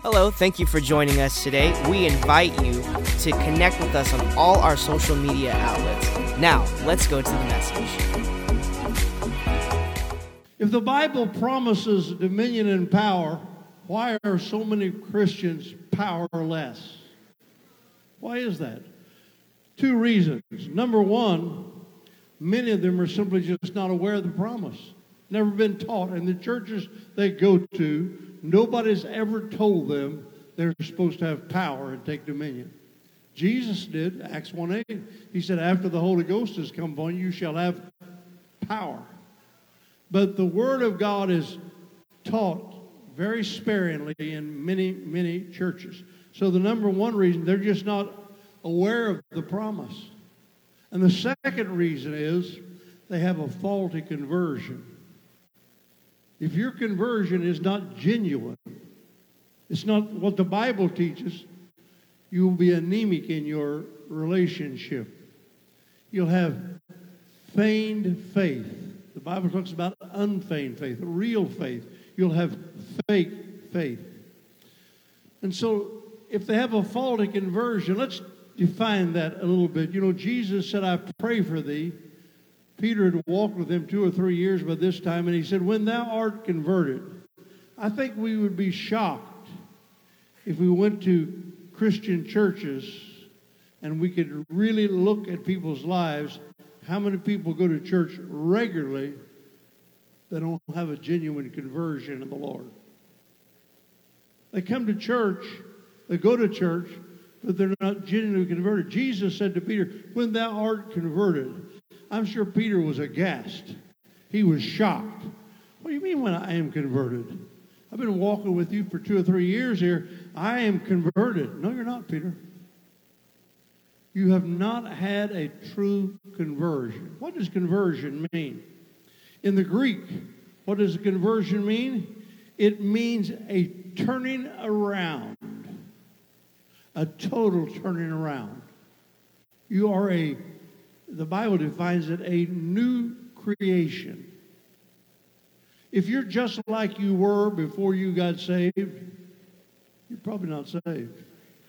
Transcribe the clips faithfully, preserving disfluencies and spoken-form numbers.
Hello, thank you for joining us today. We invite you to connect with us on all our social media outlets. Now, let's go to the message. If the Bible promises dominion and power, why are so many Christians powerless? Why is that? Two reasons. Number one, many of them are simply just not aware of the promise. Never been taught. In the churches they go to, nobody's ever told them they're supposed to have power and take dominion. Jesus did, Acts one eight. He said, after the Holy Ghost has come upon you, you shall have power. But the Word of God is taught very sparingly in many, many churches. So the number one reason, they're just not aware of the promise. And the second reason is they have a faulty conversion. If your conversion is not genuine, it's not what the Bible teaches, you will be anemic in your relationship. You'll have feigned faith. The Bible talks about unfeigned faith, real faith. You'll have fake faith. And so if they have a faulty conversion, let's define that a little bit. You know, Jesus said, I pray for thee. Peter had walked with him two or three years by this time, and he said, when thou art converted. I think we would be shocked if we went to Christian churches and we could really look at people's lives. How many people go to church regularly that don't have a genuine conversion in the Lord? They come to church, they go to church, but they're not genuinely converted. Jesus said to Peter, when thou art converted. I'm sure Peter was aghast. He was shocked. What do you mean when I am converted? I've been walking with you for two or three years here. I am converted. No, you're not, Peter. You have not had a true conversion. What does conversion mean? In the Greek, what does conversion mean? It means a turning around. A total turning around. You are a, the Bible defines it, a new creation. If you're just like you were before you got saved, you're probably not saved.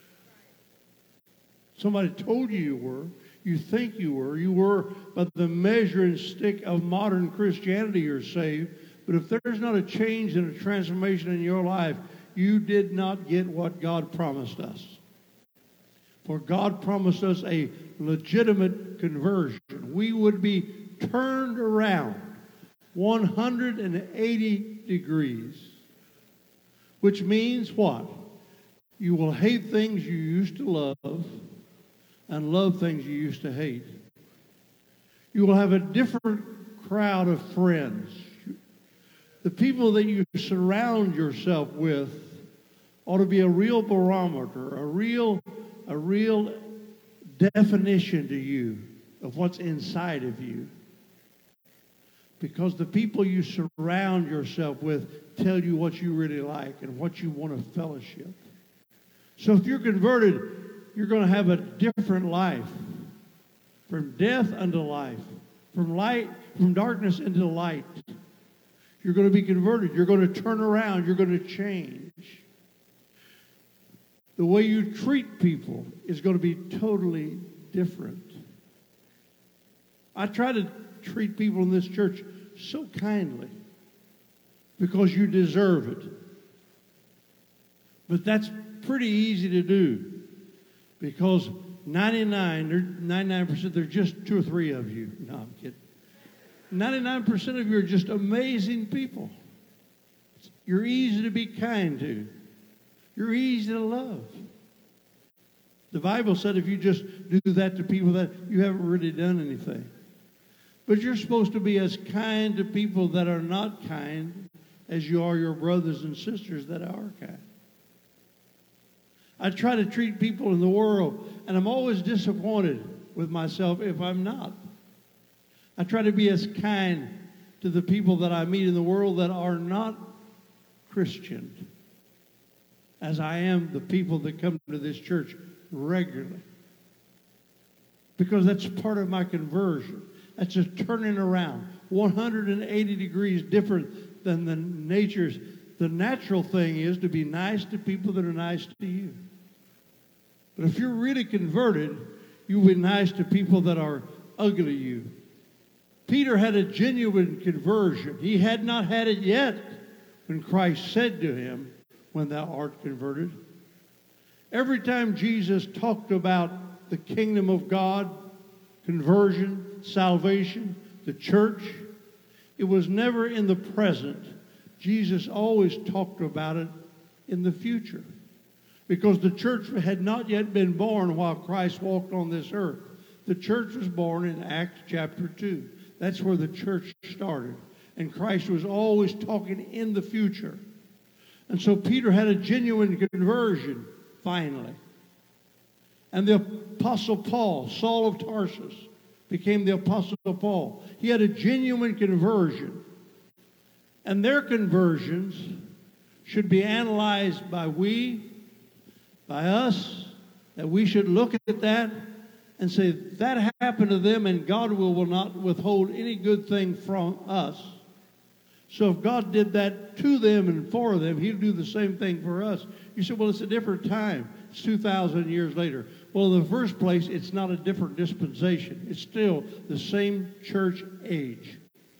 Somebody told you you were. You think you were. You were by the measuring stick of modern Christianity, you're saved. But if there's not a change and a transformation in your life, you did not get what God promised us. For God promised us a legitimate conversion. We would be turned around one hundred eighty degrees. Which means what? You will hate things you used to love and love things you used to hate. You will have a different crowd of friends. The people that you surround yourself with ought to be a real barometer, a real, a real definition to you of what's inside of you. Because the people you surround yourself with tell you what you really like and what you want to fellowship. So if you're converted, you're going to have a different life. From death unto life. From light, from darkness into light. You're going to be converted. You're going to turn around. You're going to change. The way you treat people is going to be totally different. I try to treat people in this church so kindly because you deserve it. But that's pretty easy to do because ninety-nine, ninety-nine percent, there's just two or three of you. No, I'm kidding. ninety-nine percent of you are just amazing people. You're easy to be kind to. You're easy to love. The Bible said if you just do that to people, that you haven't really done anything. But you're supposed to be as kind to people that are not kind as you are your brothers and sisters that are kind. I try to treat people in the world, and I'm always disappointed with myself if I'm not. I try to be as kind to the people that I meet in the world that are not Christian as I am the people that come to this church regularly. Because that's part of my conversion. That's a turning around, one hundred eighty degrees different than the natures The natural thing is to be nice to people that are nice to you. But if you're really converted, you'll be nice to people that are ugly to you. Peter had a genuine conversion. He had not had it yet when Christ said to him, "When thou art converted." Every time Jesus talked about the kingdom of God, conversion, salvation, the church, it was never in the present. Jesus always talked about it in the future, because the church had not yet been born while Christ walked on this earth. The church was born in Acts chapter two. That's where the church started. And Christ was always talking in the future. And so Peter had a genuine conversion, finally. And the Apostle Paul, Saul of Tarsus, became the Apostle Paul. He had a genuine conversion. And their conversions should be analyzed by we, by us, that we should look at that and say, that happened to them, and God will, will not withhold any good thing from us. So if God did that to them and for them, He'll do the same thing for us. You say, well, it's a different time. It's two thousand years later. Well, in the first place, it's not a different dispensation. It's still the same church age.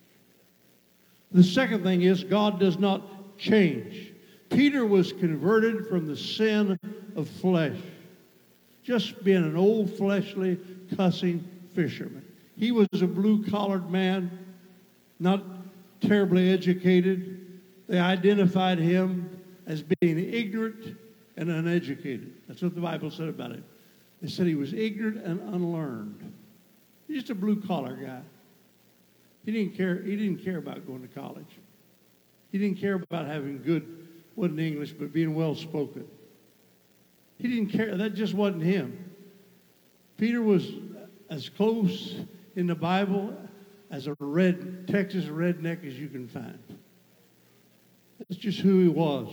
The second thing is, God does not change. Peter was converted from the sin of flesh, just being an old fleshly, cussing fisherman. He was a blue-collared man, not terribly educated. They identified him as being ignorant and uneducated. That's what the Bible said about him. They said he was ignorant and unlearned. He's just a blue-collar guy. He didn't care. He didn't care about going to college. He didn't care about having good, wasn't English, but being well-spoken. He didn't care. That just wasn't him. Peter was as close in the Bible as a red Texas redneck as you can find. That's just who he was.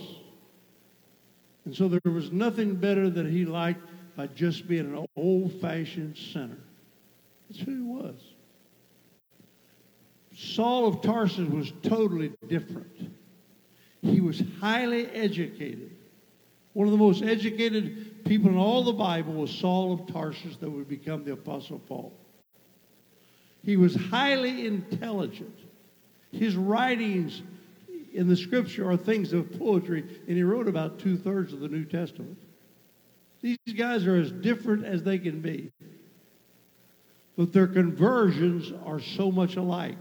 And so there was nothing better that he liked by just being an old-fashioned sinner. That's who he was. Saul of Tarsus was totally different. He was highly educated. One of the most educated people in all the Bible was Saul of Tarsus, that would become the Apostle Paul. He was highly intelligent. His writings in the Scripture are things of poetry, and he wrote about two-thirds of the New Testament. These guys are as different as they can be, but their conversions are so much alike.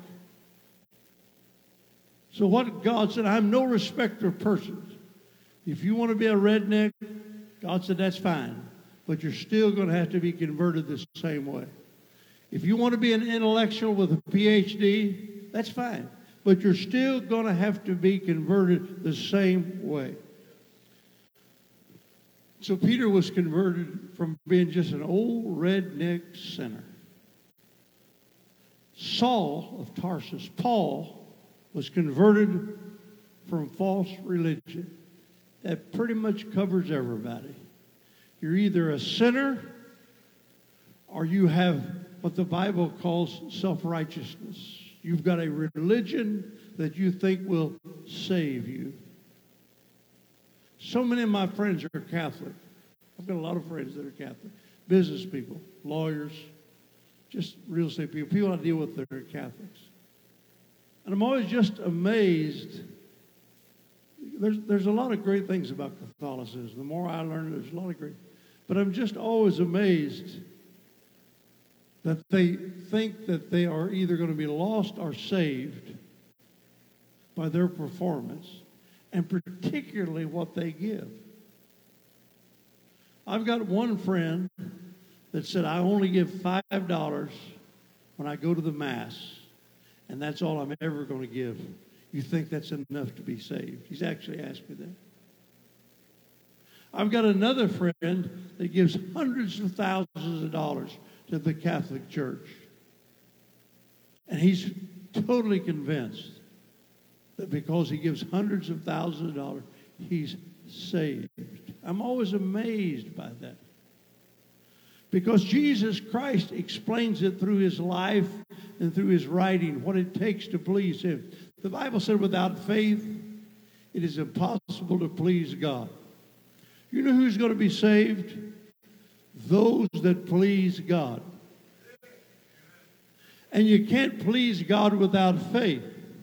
So what God said, I'm no respecter of persons. If you want to be a redneck, God said that's fine, but you're still going to have to be converted the same way. If you want to be an intellectual with a P H D, that's fine, but you're still going to have to be converted the same way. So Peter was converted from being just an old redneck sinner. Saul of Tarsus, Paul, was converted from false religion. That pretty much covers everybody. You're either a sinner or you have what the Bible calls self-righteousness. You've got a religion that you think will save you. So many of my friends are Catholic. I've got a lot of friends that are Catholic. Business people, lawyers, just real estate people, people I deal with that are Catholics. And I'm always just amazed. There's, there's a lot of great things about Catholicism. The more I learn, there's a lot of great. But I'm just always amazed that they think that they are either going to be lost or saved by their performance, and particularly what they give. I've got one friend that said, I only give five dollars when I go to the Mass, and that's all I'm ever going to give. You think that's enough to be saved? He's actually asked me that. I've got another friend that gives hundreds of thousands of dollars to the Catholic Church. And he's totally convinced that because he gives hundreds of thousands of dollars, he's saved. I'm always amazed by that. Because Jesus Christ explains it through his life and through his writing, what it takes to please him. The Bible said without faith, it is impossible to please God. You know who's going to be saved? Those that please God. And you can't please God without faith.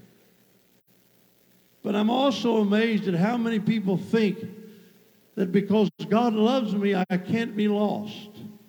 But I'm also amazed at how many people think that because God loves me, I can't be lost.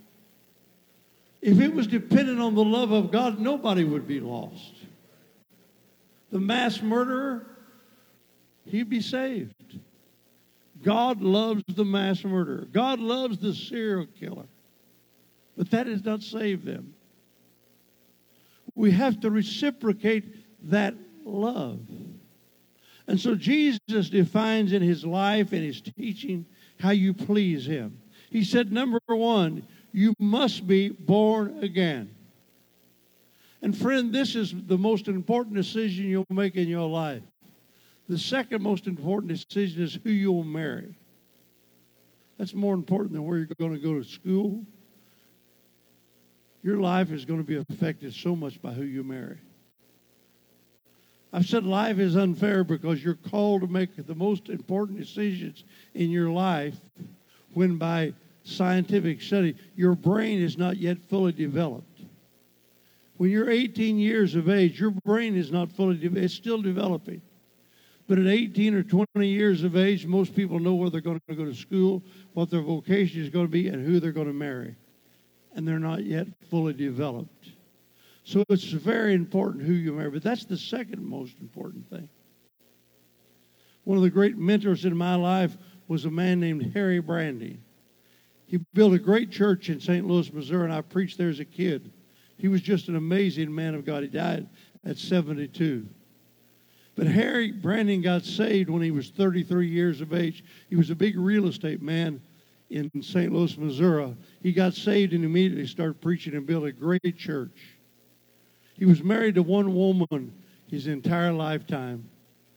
If it was dependent on the love of God, nobody would be lost. The mass murderer, he'd be saved. God loves the mass murderer. God loves the serial killer. But that does not save them. We have to reciprocate that love. And so Jesus defines in his life and his teaching how you please him. He said, number one, you must be born again. And friend, this is the most important decision you'll make in your life. The second most important decision is who you'll marry. That's more important than where you're going to go to school. Your life is going to be affected so much by who you marry. I've said life is unfair because you're called to make the most important decisions in your life when by scientific study, your brain is not yet fully developed. When you're eighteen years of age, your brain is not fully developed. It's still developing. But at eighteen or twenty years of age, most people know where they're going to go to school, what their vocation is going to be, and who they're going to marry. And they're not yet fully developed. So it's very important who you marry. But that's the second most important thing. One of the great mentors in my life was a man named Harry Branding. He built a great church in Saint Louis, Missouri, and I preached there as a kid. He was just an amazing man of God. He died at seventy-two. But Harry Branding got saved when he was thirty-three years of age. He was a big real estate man in Saint Louis, Missouri. He got saved and immediately started preaching and built a great church. He was married to one woman his entire lifetime.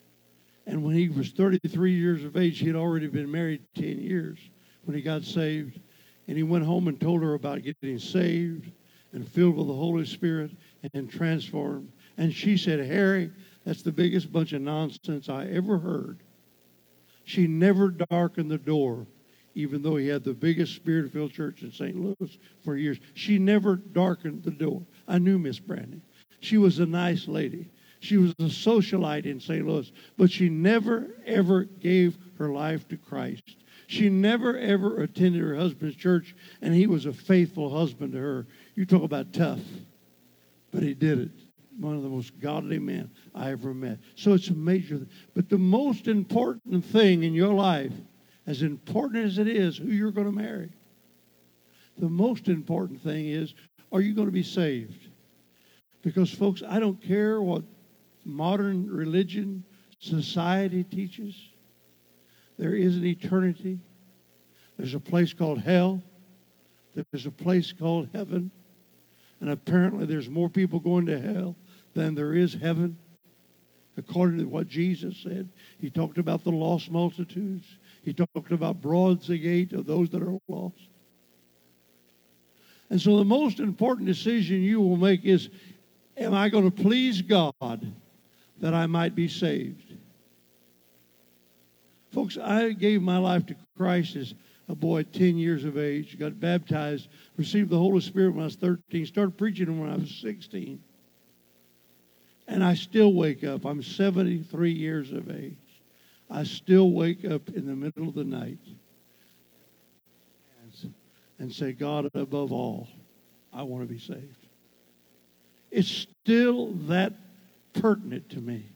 And when he was thirty-three years of age, he had already been married ten years when he got saved. And he went home and told her about getting saved and filled with the Holy Spirit and transformed. And she said, Harry, that's the biggest bunch of nonsense I ever heard. She never darkened the door, even though he had the biggest Spirit-filled church in Saint Louis for years. She never darkened the door. I knew Miss Brandon. She was a nice lady. She was a socialite in Saint Louis, but she never, ever gave her life to Christ. She never, ever attended her husband's church, and he was a faithful husband to her. You talk about tough, but he did it. One of the most godly men I ever met. So it's a major thing. But the most important thing in your life, as important as it is who you're going to marry, the most important thing is, are you going to be saved? Because, folks, I don't care what modern religion, society teaches. There is an eternity. There's a place called hell. There's a place called heaven. And apparently there's more people going to hell than there is heaven. According to what Jesus said. He talked about the lost multitudes. He talked about broad's the gate of those that are lost. And so the most important decision you will make is, am I going to please God that I might be saved? Folks, I gave my life to Christ as a boy ten years of age, got baptized, received the Holy Spirit when I was thirteen, started preaching when I was sixteen. And I still wake up. I'm seventy-three years of age. I still wake up in the middle of the night and say, God, above all, I want to be saved. It's still that pertinent to me.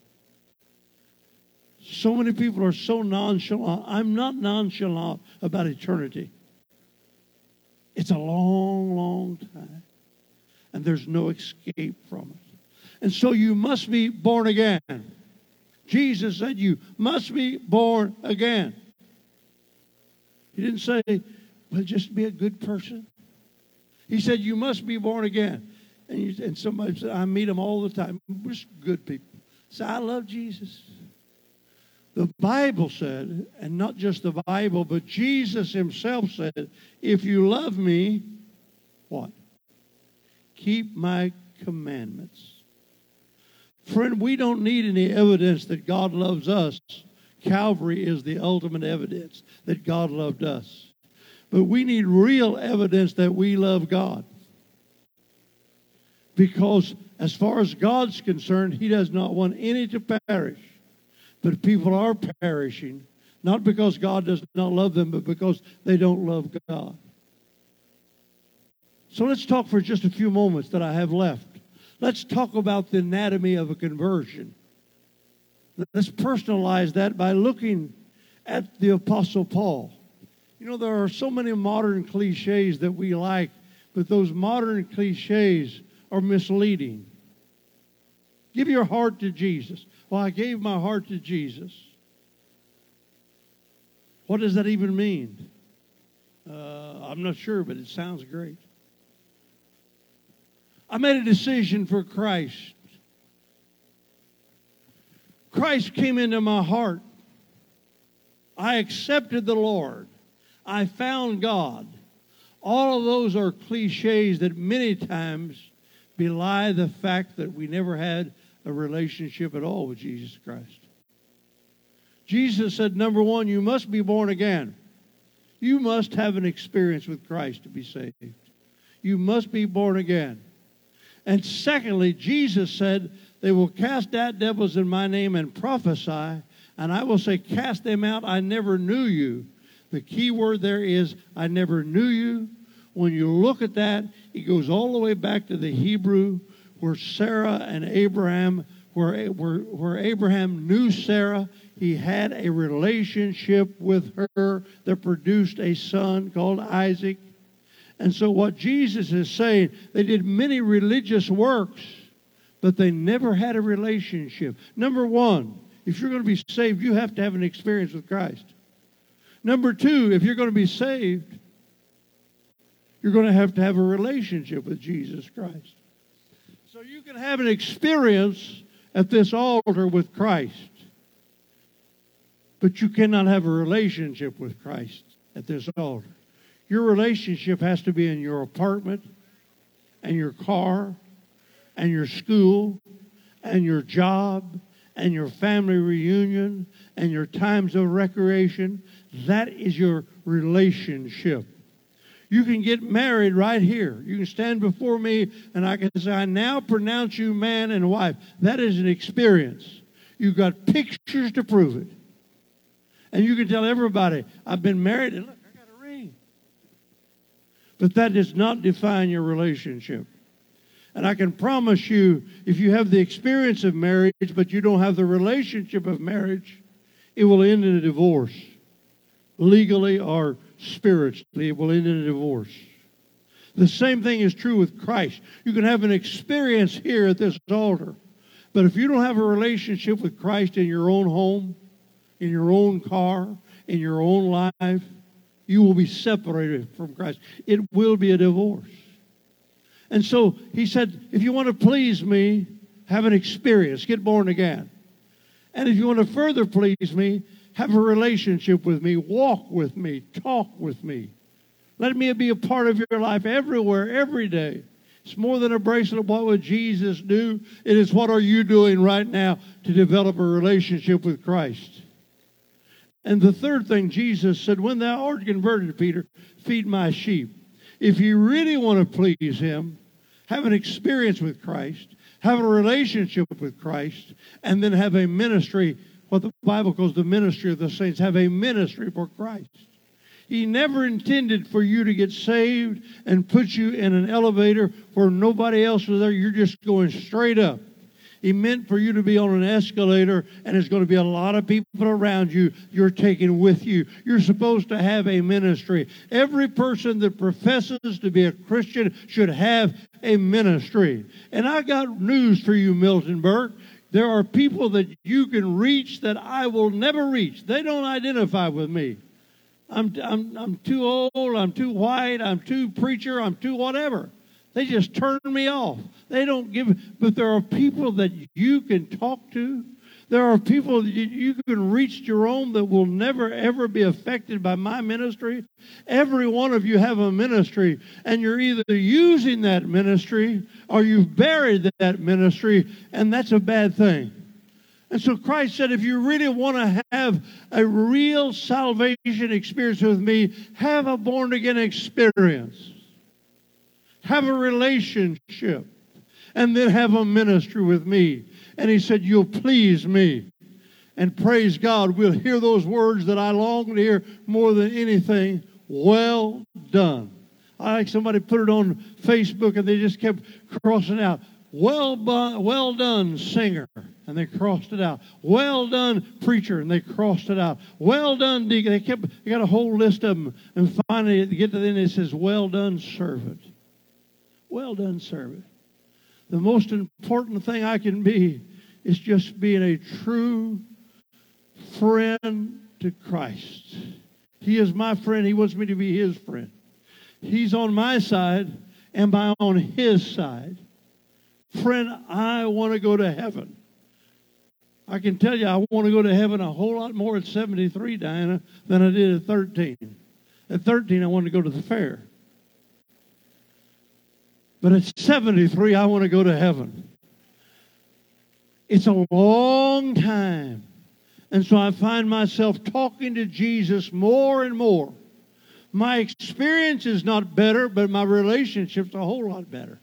So many people are so nonchalant. I'm not nonchalant about eternity. It's a long, long time. And there's no escape from it. And so you must be born again. Jesus said you must be born again. He didn't say, well, just be a good person. He said you must be born again. And, you, and somebody said, I meet them all the time. We're just good people. Say, I love Jesus. The Bible said, and not just the Bible, but Jesus himself said, if you love me, what? Keep my commandments. Friend, we don't need any evidence that God loves us Calvary is the ultimate evidence that God loved us. But we need real evidence that we love God. Because as far as God's concerned, He does not want any to perish. But people are perishing, not because God does not love them, but because they don't love God. So let's talk for just a few moments that I have left. Let's talk about the anatomy of a conversion. Let's personalize that by looking at the Apostle Paul. You know, there are so many modern cliches that we like, but those modern cliches are misleading. Give your heart to Jesus. Well, I gave my heart to Jesus. What does that even mean? Uh, I'm not sure, but it sounds great. I made a decision for Christ. Christ came into my heart. I accepted the Lord. I found God. All of those are cliches that many times belie the fact that we never had a relationship at all with Jesus Christ. Jesus said, number one, you must be born again. You must have an experience with Christ to be saved. You must be born again. And secondly, Jesus said, they will cast out devils in my name and prophesy, and I will say, cast them out, I never knew you. The key word there is, I never knew you. When you look at that, it goes all the way back to the Hebrew, where Sarah and Abraham, where, where, where Abraham knew Sarah. He had a relationship with her that produced a son called Isaac. And so what Jesus is saying, they did many religious works, but they never had a relationship. Number one, if you're going to be saved, you have to have an experience with Christ. Number two, if you're going to be saved, you're going to have to have a relationship with Jesus Christ. So you can have an experience at this altar with Christ, but you cannot have a relationship with Christ at this altar. Your relationship has to be in your apartment and your car and your school and your job and your family reunion and your times of recreation. That is your relationship. You can get married right here. You can stand before me and I can say, I now pronounce you man and wife. That is an experience. You've got pictures to prove it. And you can tell everybody, I've been married and look, I got a ring. But that does not define your relationship. And I can promise you, if you have the experience of marriage, but you don't have the relationship of marriage, it will end in a divorce. Legally or spiritually, it will end in a divorce. The same thing is true with Christ. You can have an experience here at this altar, but if you don't have a relationship with Christ in your own home, in your own car, in your own life, you will be separated from Christ. It will be a divorce. And so he said, if you want to please me, have an experience, get born again. And if you want to further please me, have a relationship with me, walk with me, talk with me. Let me be a part of your life everywhere, every day. It's more than a bracelet. What would Jesus do? It is what are you doing right now to develop a relationship with Christ? And the third thing Jesus said, when thou art converted, Peter, feed my sheep. If you really want to please him, have an experience with Christ, have a relationship with Christ, and then have a ministry, what the Bible calls the ministry of the saints, have a ministry for Christ. He never intended for you to get saved and put you in an elevator where nobody else was there. You're just going straight up. He meant for you to be on an escalator, and there's going to be a lot of people around you you're taking with you. You're supposed to have a ministry. Every person that professes to be a Christian should have a ministry. And I got news for you, Miltonburg. There are people that you can reach that I will never reach. They don't identify with me. I'm, I'm, I'm too old, I'm too white, I'm too preacher, I'm too whatever. They just turn me off. They don't give, but there are people that you can talk to. There are people that you can reach your own that will never, ever be affected by my ministry. Every one of you have a ministry, and you're either using that ministry or you've buried that ministry, and that's a bad thing. And so Christ said, if you really want to have a real salvation experience with me, have a born-again experience. Have a relationship. And then have a ministry with me. And he said, you'll please me. And praise God, we'll hear those words that I long to hear more than anything. Well done. I like somebody put it on Facebook and they just kept crossing out. Well, well done, singer. And they crossed it out. Well done, preacher. And they crossed it out. Well done, deacon. They kept, they got a whole list of them. And finally, they get to the end, it says, well done, servant. Well done, servant. The most important thing I can be is just being a true friend to Christ. He is my friend. He wants me to be his friend. He's on my side, and I'm on his side. Friend, I want to go to heaven. I can tell you I want to go to heaven a whole lot more at seventy-three, Diana, than I did at thirteen. At thirteen, I wanted to go to the fair. But at seventy-three, I want to go to heaven. It's a long time. And so I find myself talking to Jesus more and more. My experience is not better, but my relationship's a whole lot better.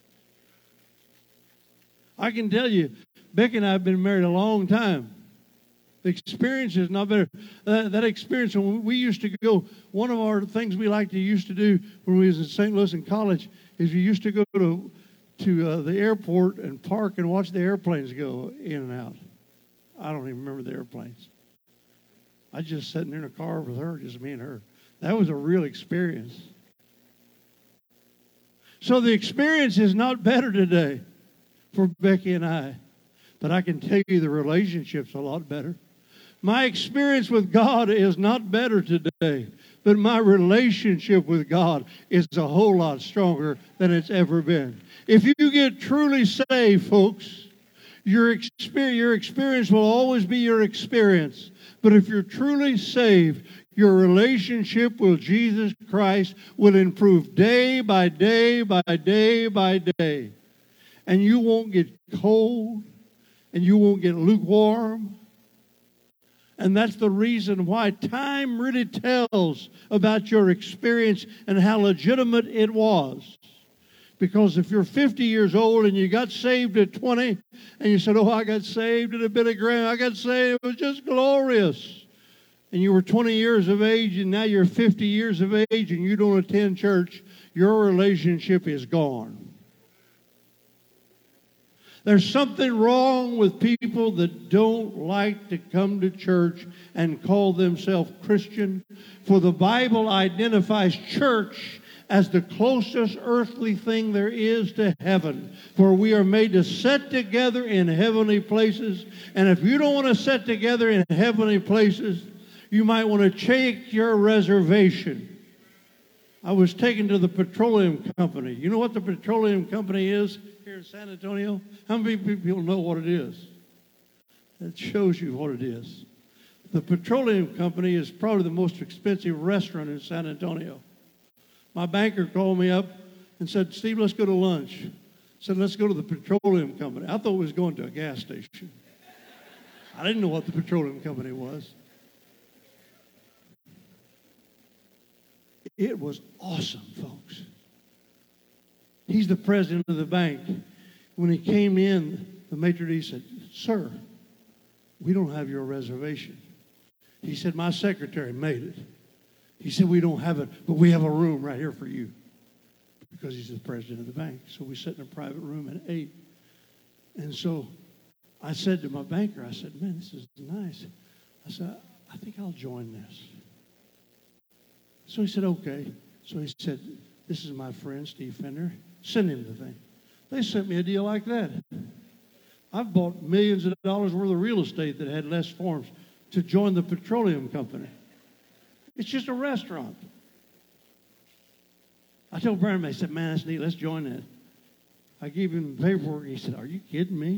I can tell you, Becky and I have been married a long time. The experience is not better. That, that experience, when we used to go, one of our things we liked to used to do when we was in Saint Louis in college is we used to go to, to uh, the airport and park and watch the airplanes go in and out. I don't even remember the airplanes. I just sitting in a car with her, just me and her. That was a real experience. So the experience is not better today for Becky and I. But I can tell you the relationship's a lot better. My experience with God is not better today. But my relationship with God is a whole lot stronger than it's ever been. If you get truly saved, folks, your experience, your experience will always be your experience. But if you're truly saved, your relationship with Jesus Christ will improve day by day by day by day. And you won't get cold, and you won't get lukewarm. And that's the reason why time really tells about your experience and how legitimate it was. Because if you're fifty years old and you got saved at twenty, and you said, oh, I got saved at a bit of ground, I got saved, it was just glorious. And you were twenty years of age, and now you're fifty years of age, and you don't attend church, your relationship is gone. There's something wrong with people that don't like to come to church and call themselves Christian. For the Bible identifies church as the closest earthly thing there is to heaven. For we are made to sit together in heavenly places. And if you don't want to sit together in heavenly places, you might want to check your reservation. I was taken to the petroleum company. You know what the petroleum company is here in San Antonio? How many people know what it is? That shows you what it is. The petroleum company is probably the most expensive restaurant in San Antonio. My banker called me up and said, Steve, let's go to lunch. I said, let's go to the petroleum company. I thought we was going to a gas station. I didn't know what the petroleum company was. It was awesome, folks. He's the president of the bank. When he came in, the maitre d' said, sir, we don't have your reservation. He said, my secretary made it. He said, we don't have it, but we have a room right here for you. Because he's the president of the bank. So we sat in a private room and ate. And so I said to my banker, I said, man, this is nice. I said, I think I'll join this. So he said, okay. So he said, this is my friend, Steve Fender. Send him the thing. They sent me a deal like that. I've bought millions of dollars worth of real estate that had less forms to join the petroleum company. It's just a restaurant. I told Brian, I said, man, that's neat. Let's join that. I gave him paperwork. He said, are you kidding me?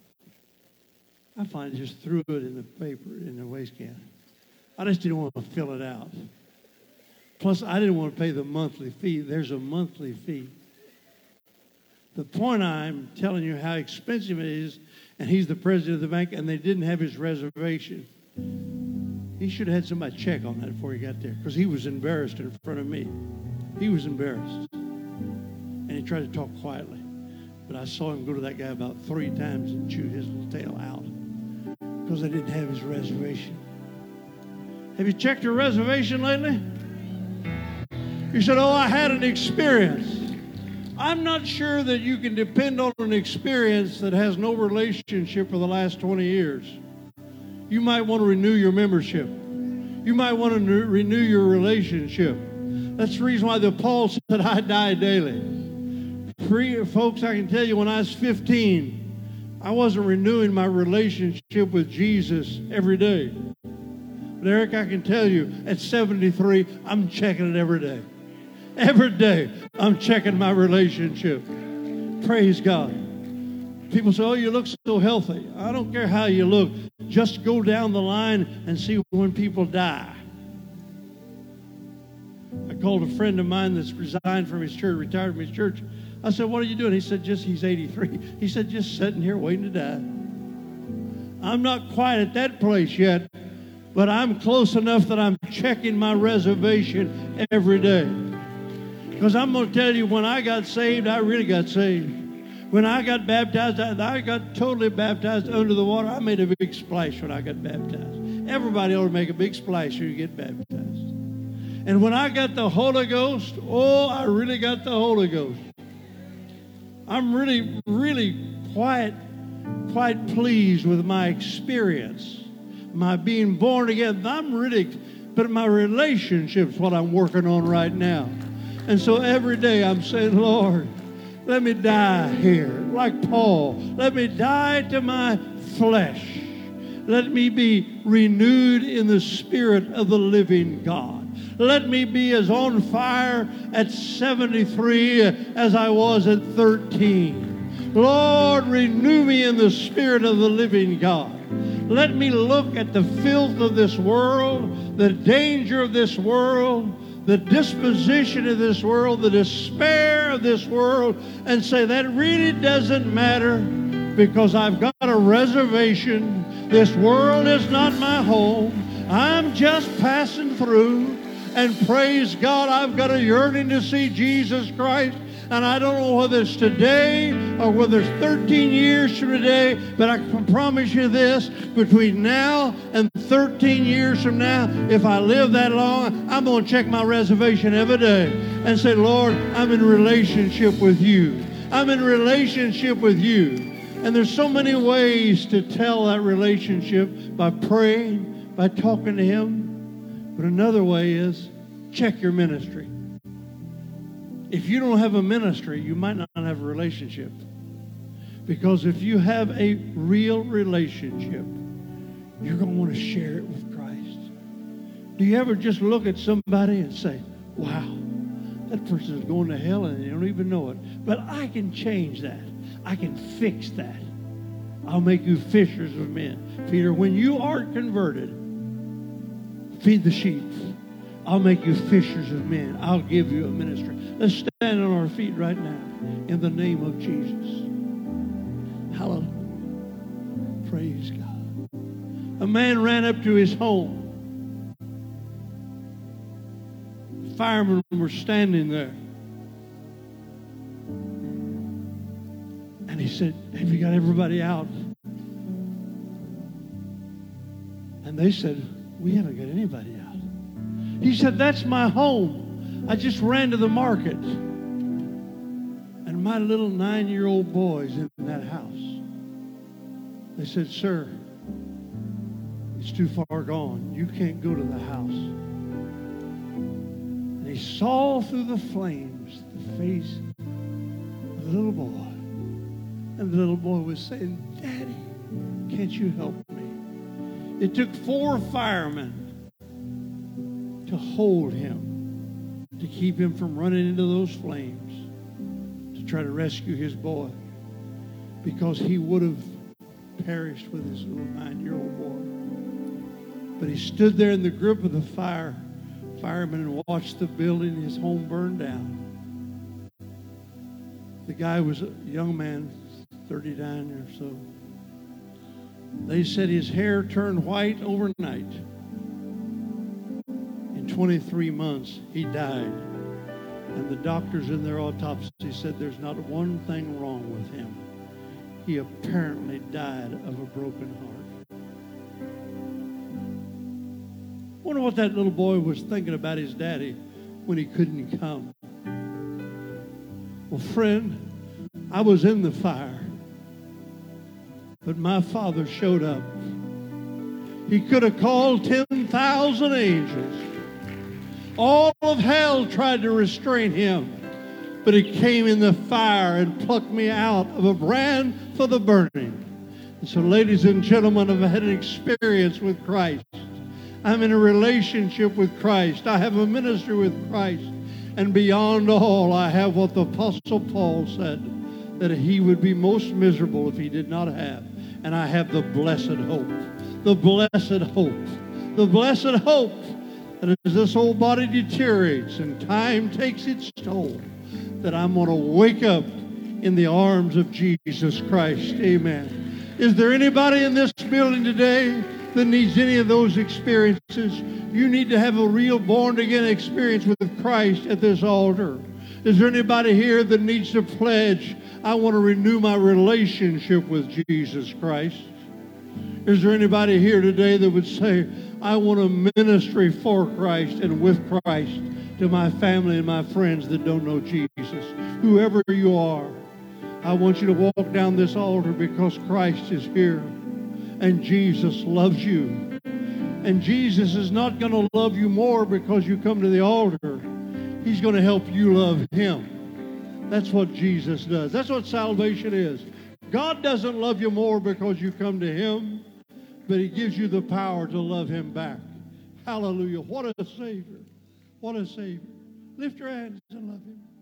I finally just threw it in the paper, in the waste can. I just didn't want to fill it out. Plus, I didn't want to pay the monthly fee. There's a monthly fee. The point I'm telling you how expensive it is and he's the president of the bank, and they didn't have his reservation. He should have had somebody check on that before he got there, because he was embarrassed in front of me. He was embarrassed. And he tried to talk quietly. But I saw him go to that guy about three times and chew his little tail out because they didn't have his reservation. Have you checked your reservation lately? You said, oh, I had an experience. I'm not sure that you can depend on an experience that has no relationship for the last twenty years. You might want to renew your membership. You might want to ne- renew your relationship. That's the reason why the Paul said, I die daily. Free, folks, I can tell you, when I was fifteen, I wasn't renewing my relationship with Jesus every day. But Eric, I can tell you, at seventy-three, I'm checking it every day. Every day, I'm checking my relationship. Praise God. People say, oh, you look so healthy. I don't care how you look. Just go down the line and see when people die. I called a friend of mine that's resigned from his church, retired from his church. I said, what are you doing? He said, just, he's eighty-three. He said, just sitting here waiting to die. I'm not quite at that place yet, but I'm close enough that I'm checking my reservation every day. Because I'm going to tell you, when I got saved, I really got saved. When I got baptized, I, I got totally baptized under the water. I made a big splash when I got baptized. Everybody ought to make a big splash when you get baptized. And when I got the Holy Ghost, oh, I really got the Holy Ghost. I'm really, really quite, quite pleased with my experience, my being born again. I'm really, but my relationship's what I'm working on right now. And so every day I'm saying, Lord, let me die here, like Paul. Let me die to my flesh. Let me be renewed in the Spirit of the living God. Let me be as on fire at seventy-three as I was at thirteen. Lord, renew me in the Spirit of the living God. Let me look at the filth of this world, the danger of this world, the disposition of this world, the despair of this world, and say that really doesn't matter because I've got a reservation. This world is not my home. I'm just passing through. And praise God, I've got a yearning to see Jesus Christ. And I don't know whether it's today or whether it's thirteen years from today, but I can promise you this, between now and thirteen years from now, if I live that long, I'm going to check my reservation every day and say, Lord, I'm in relationship with you. I'm in relationship with you. And there's so many ways to tell that relationship, by praying, by talking to Him. But another way is check your ministry. If you don't have a ministry, you might not have a relationship. Because if you have a real relationship, you're going to want to share it with Christ. Do you ever just look at somebody and say, wow, that person is going to hell and they don't even know it. But I can change that. I can fix that. I'll make you fishers of men. Peter, when you are converted, feed the sheep. I'll make you fishers of men. I'll give you a ministry. Let's stand on our feet right now in the name of Jesus. Hallelujah. Praise God. A man ran up to his home. Firemen were standing there. And he said, have you got everybody out? And they said, we haven't got anybody out. He said, that's my home. I just ran to the market. And my little nine-year-old boy's in that house. They said, sir, it's too far gone. You can't go to the house. And he saw through the flames the face of the little boy. And the little boy was saying, Daddy, can't you help me? It took four firemen to hold him, to keep him from running into those flames, to try to rescue his boy, because he would have perished with his little nine-year-old boy. But he stood there in the grip of the fire, firemen, and watched the building, his home burn down. The guy was a young man, thirty-nine or so. They said his hair turned white overnight. In twenty-three months, he died. And the doctors in their autopsy said there's not one thing wrong with him. He apparently died of a broken heart. I wonder what that little boy was thinking about his daddy when he couldn't come. Well, friend, I was in the fire, but my Father showed up. He could have called ten thousand angels. All of hell tried to restrain him, but he came in the fire and plucked me out of a brand for the burning. And so, ladies and gentlemen, I've had an experience with Christ. I'm in a relationship with Christ. I have a ministry with Christ. And beyond all, I have what the Apostle Paul said, that he would be most miserable if he did not have. And I have the blessed hope, the blessed hope, the blessed hope that as this old body deteriorates and time takes its toll, that I'm going to wake up in the arms of Jesus Christ. Amen. Is there anybody in this building today that needs any of those experiences? You need to have a real born-again experience with Christ at this altar. Is there anybody here that needs to pledge, I want to renew my relationship with Jesus Christ? Is there anybody here today that would say, I want a ministry for Christ and with Christ to my family and my friends that don't know Jesus? Whoever you are, I want you to walk down this altar because Christ is here and Jesus loves you. And Jesus is not going to love you more because you come to the altar. He's going to help you love him. That's what Jesus does. That's what salvation is. God doesn't love you more because you come to him, but he gives you the power to love him back. Hallelujah. What a Savior. What a Savior. Lift your hands and love him.